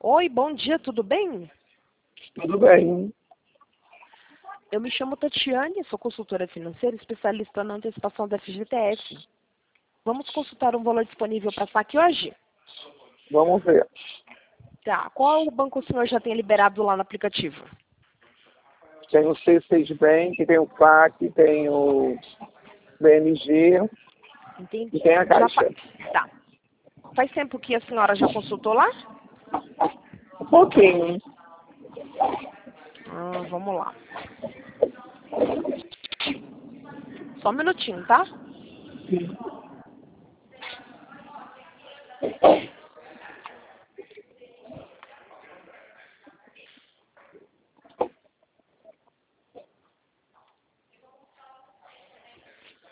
Oi, bom dia, tudo bem? Tudo bem. Eu me chamo Tatiane, sou consultora financeira, especialista na antecipação da FGTS. Vamos consultar um valor disponível para saque hoje? Vamos ver. Tá, qual banco o senhor já tem liberado lá no aplicativo? Tem o C6 Bank, tem o PAC, tem o BMG Entendi. e tem a Caixa. Tá. Faz tempo que a senhora já consultou lá? Um pouquinho. Vamos lá. Só um minutinho, tá?